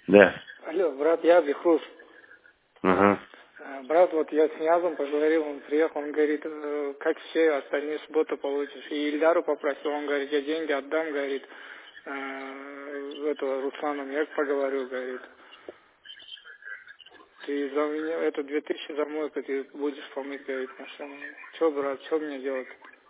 Да. Алло, брат, я Бехруз. Ага. Брат, вот я с Ниязом поговорил, он приехал, он говорит, как все остальные субботы получишь. И Ильдару попросил, он говорит, я деньги отдам, говорит, этого Руслану я поговорю, говорит. Ты за меня, это 2000 за мой, ты будешь помыть, говорит, машину. Че, брат, что мне делать?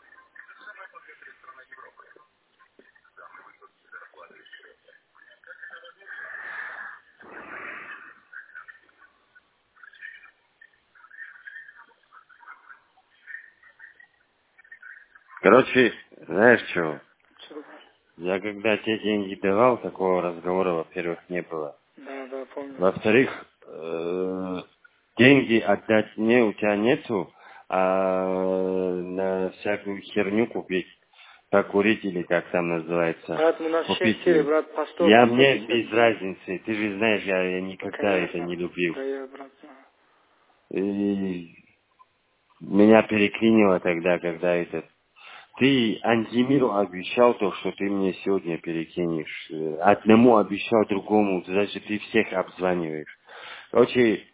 Короче, знаешь что? Че, брат? Я когда тебе деньги давал, такого разговора, во-первых, не было. Да, помню. Во-вторых, деньги отдать мне у тебя нету, а на всякую херню купить, покурить или как там называется, Брат, у нас купить. 6 брат, по 100, Я по мне 150 без гривен. разницы. Ты же знаешь, я никогда это Конечно. не любил. Да, я, брат, знаю. И меня переклинило тогда, когда этот... Ты Антимиру обещал то, что ты мне сегодня перекинешь. Одному обещал, другому. Даже ты всех обзваниваешь. Короче,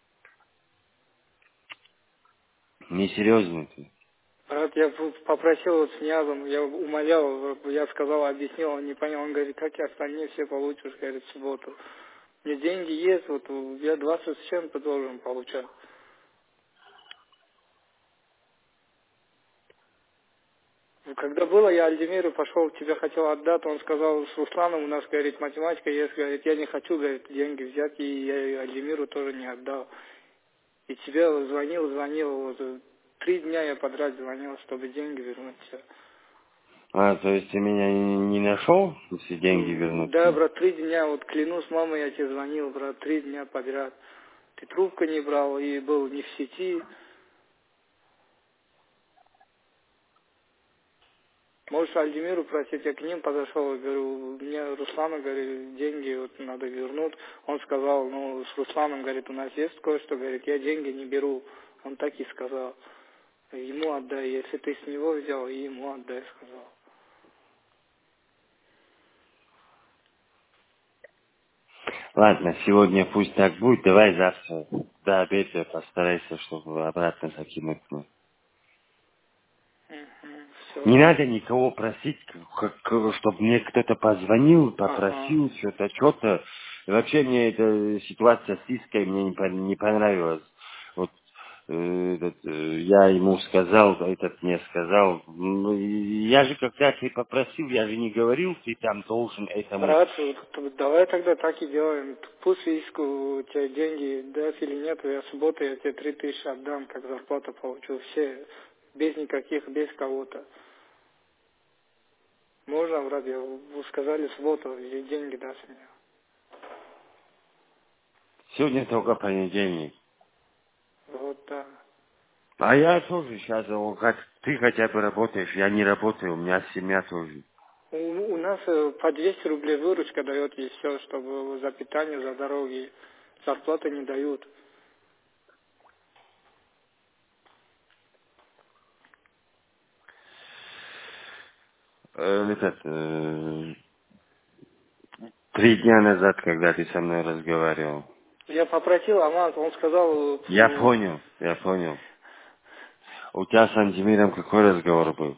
несерьезно ты. Брат, я попросил вот с Ниязом, я умолял, я сказал, объяснил, он не понял, он говорит, как я остальные все получишь, говорит, в субботу. Мне деньги есть, вот я 20 с чем-то должен получать. Когда было, я Альдемиру пошел, тебе хотел отдать, он сказал, с Русланом у нас, говорит, математика есть, говорит, я не хочу, говорит, деньги взять, и я Альдемиру тоже не отдал. И тебе звонил, вот, 3 дня я подряд звонил, чтобы деньги вернуть все. А, то есть ты меня не нашел, если деньги вернуть Да, мне? брат, 3 дня, вот клянусь, мама, я тебе звонил, брат, 3 дня подряд. Ты трубку не брал и был не в сети. Можешь Альдемиру просить, я к ним подошел и говорю, мне Руслану, говорю, деньги вот надо вернуть. Он сказал, ну, с Русланом, говорит, у нас есть кое-что, говорит, я деньги не беру. Он так и сказал. Ему отдай, если ты с него взял, и ему отдай, сказал. Ладно, сегодня пусть так будет. Давай завтра до обеда постарайся, чтобы обратно закинуть мне. Все, Не брат. надо никого просить, чтобы мне кто-то позвонил, Ага. попросил что-то. Вообще мне эта ситуация с Иской мне не понравилась. Вот я ему сказал, этот мне сказал. Ну, и я же когда ты попросил, я же не говорил, ты там должен этому. Брат, вот давай тогда так и делаем. Пусть иску у тебя деньги, даст или нет, я в субботу я тебе 3000 отдам, как зарплату получу. Все, без никаких, без кого-то. Можно, брат, вы сказали в субботу, и деньги дашь мне. Сегодня только понедельник. Вот, да. А я тоже сейчас, как ты хотя бы работаешь, я не работаю, у меня семья тоже. У нас по 200 рублей выручка дает и все, чтобы за питание, за дороги. Зарплаты не дают. Этот, 3 дня назад, когда ты со мной разговаривал. Я попросил Аманс, он сказал, Я понял. У тебя с Антимиром какой разговор был?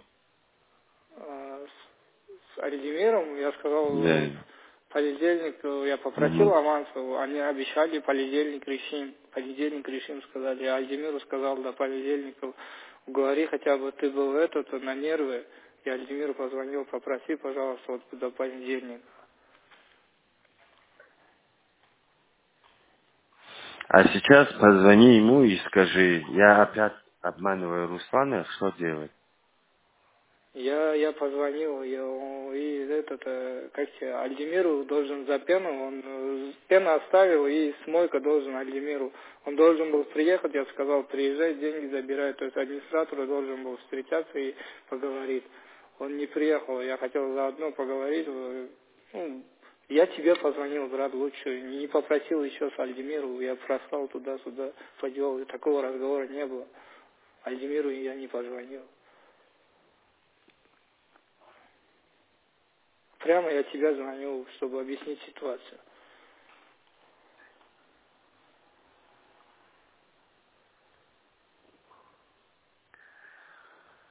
С Альдемиром, я сказал, Да. понедельник, я попросил Мгм. Амансову, они обещали понедельник решим, сказали. А Альдемиру сказал, до понедельника говори хотя бы, ты был этот, на нервы. И Альдемиру позвонил, попроси, пожалуйста, вот до понедельника. А сейчас позвони ему и скажи, я опять обманываю Руслана, что делать? Я позвонил, и этот, как тебе, Альдемиру должен за пену, он пену оставил, и смойка должен Альдемиру. Он должен был приехать, я сказал, приезжай, деньги забирай, то есть администратор должен был встречаться и поговорить. Он не приехал, я хотел заодно поговорить, ну, я тебе позвонил, брат, лучше, не попросил еще с Альдемиру, я проспал туда-сюда, поделал, такого разговора не было. Альдемиру я не позвонил. Прямо я тебя звоню, чтобы объяснить ситуацию.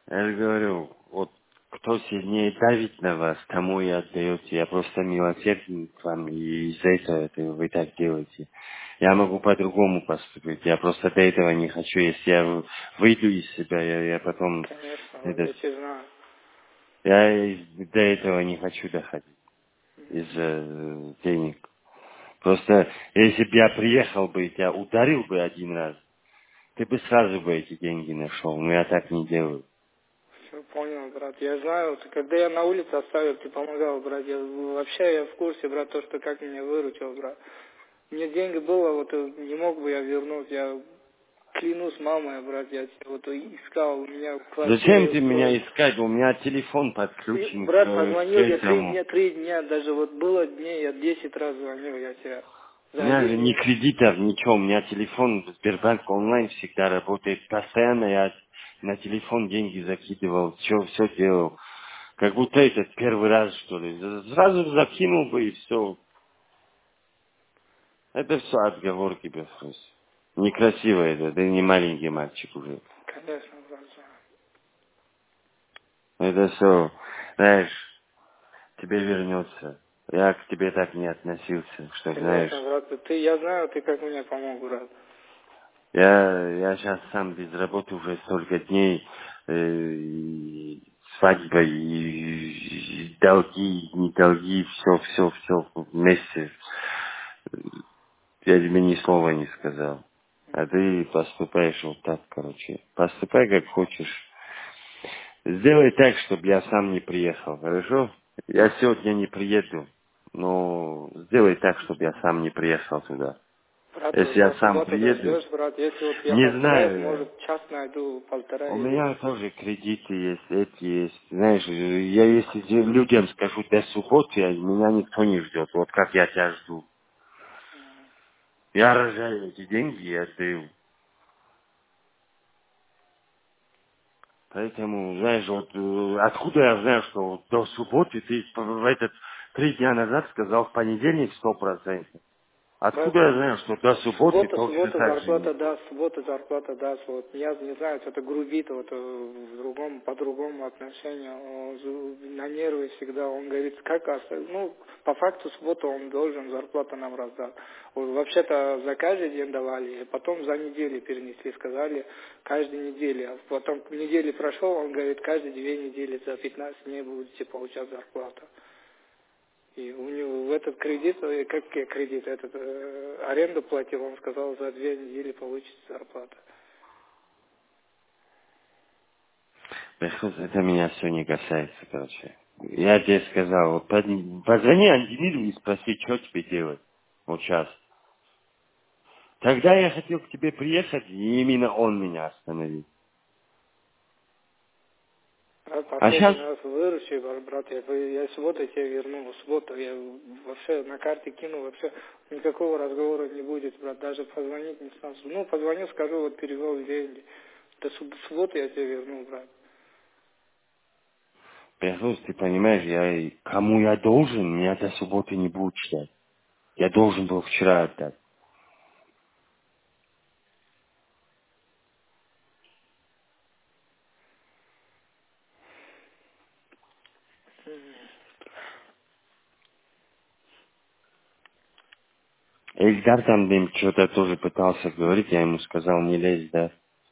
Я же говорю, вот кто сильнее давит на вас, тому и отдаете. Я просто милосерден к вам, и из-за этого это вы так делаете. Я могу по-другому поступить. Я просто до этого не хочу. Если я выйду из себя, я потом Конечно, этот, я тебя знаю. я до этого не хочу доходить из-за денег. Просто если бы я приехал бы и тебя ударил бы один раз, ты бы сразу бы эти деньги нашел. Но я так не делаю. Все понял, брат. Я знаю, вот, когда я на улице оставил, ты помогал, брат. Вообще я в курсе, брат, то, что как меня выручил, брат. Мне деньги было, вот не мог бы я вернуть. Я клянусь мамой, брат, я тебя вот искал, у меня в Зачем квартире ты меня устроил. искать? У меня телефон И, подключен брат, к позвонил я этому. 3 дня, даже вот было дней, я 10 раз звонил, я тебя У за меня же один ни день. кредитов, ничего. У меня телефон Сбербанк онлайн всегда работает. Постоянно я на телефон деньги закидывал, все делал. Как будто это первый раз, что ли. Сразу закинул бы и все. Это все отговорки без просто. Некрасиво это, да не маленький мальчик уже. Конечно, брат, знаю. Это все, знаешь, тебе вернется. Я к тебе так не относился, что Конечно, знаешь. брат, я знаю, ты как мне помог, брат. Я сейчас сам без работы уже столько дней, и свадьба, и долги, и не долги, все вместе. Я тебе ни слова не сказал. А ты поступаешь вот так, короче. Поступай как хочешь. Сделай так, чтобы я сам не приехал, хорошо? Я сегодня не приеду, но сделай так, чтобы я сам не приехал туда. Брат, Если я до сам субботы приеду, дождешь, брат. Если вот я не постараюсь, знаю я. может, час найду, полтора У или... меня тоже кредиты есть, эти есть. Знаешь, я если людям скажу до субботы, меня никто не ждет. Вот как я тебя жду. Я рожаю эти деньги и отдаю. Поэтому, знаешь, вот откуда я знаю, что вот до субботы ты в этот 3 дня назад сказал в понедельник 100%. Брат, Откуда я знаю, что до субботы точно суббота так же зарплата есть? даст, суббота зарплата даст. Вот я не знаю, это грубит вот по-другому отношению. На нервы всегда. Он говорит, ну, по факту субботу он должен зарплату нам раздать. Вот, вообще-то за каждый день давали, и потом за неделю перенесли, сказали, каждую неделю. А потом недели прошел, он говорит, каждые 2 недели за 15 дней будете получать зарплату. И у него в этот кредит, как кредит, аренду платил, он сказал, за 2 недели получится зарплата. Это меня все не касается, короче. Я тебе сказал, вот позвони Ангелину и спроси, что тебе делать. Вот сейчас. Тогда я хотел к тебе приехать, и именно он меня остановил. Брат, А сейчас, последний раз выручи, брат, я субботу тебе верну, в субботу я вообще на карте кину, вообще никакого разговора не будет, брат, даже позвонить не стану. Ну, позвоню, скажу, вот перевел деньги. До субботы я тебе верну, брат. Бехрус, ты понимаешь, кому я должен, меня до субботы не будет ждать. Я должен был вчера отдать. Эльдар там им что-то тоже пытался говорить, я ему сказал, не лезь, да.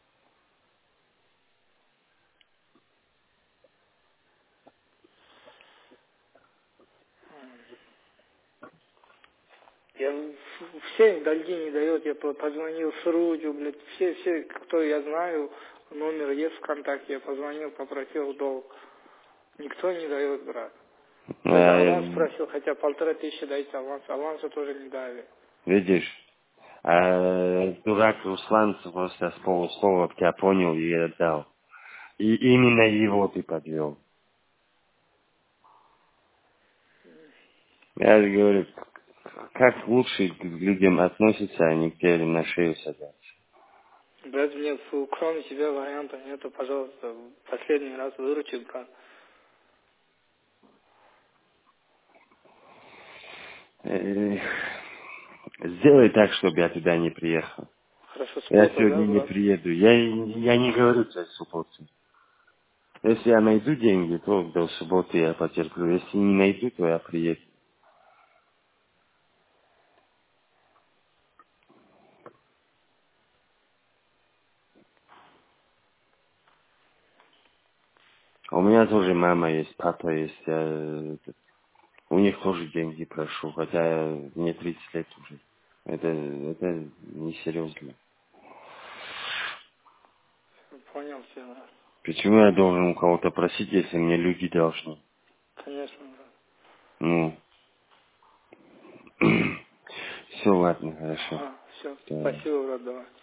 Все долги не дает, я позвонил Срудю, блядь, все, кто я знаю, номер есть ВКонтакте, я позвонил, попросил долг. Никто не дает, брат. Даже аванс А, просил, хотя 1500 дайте аванс, аванса тоже не дали. видишь, дурак Руслан просто с полуслова тебя понял и отдал. И именно его ты подвел. Я же говорю, как лучше к людям относятся, они к тебе на шею садятся. Брат, мне кроме тебя варианта нету, пожалуйста, последний раз выручи, брат. Э, Сделай так, чтобы я туда не приехал. Хорошо, Я суббота, сегодня да, не брат? приеду. Я не говорю тебе в субботу. Если я найду деньги, то до субботы я потерплю. Если не найду, то я приеду. У меня тоже мама есть, папа есть. У них тоже деньги прошу, хотя мне 30 лет уже. Это несерьезно. Понял тебя, брат. Почему я должен у кого-то просить, если мне люди должны? Конечно, брат. Ну, все, ладно, хорошо. Ага, все. Да. Спасибо, брат, давай.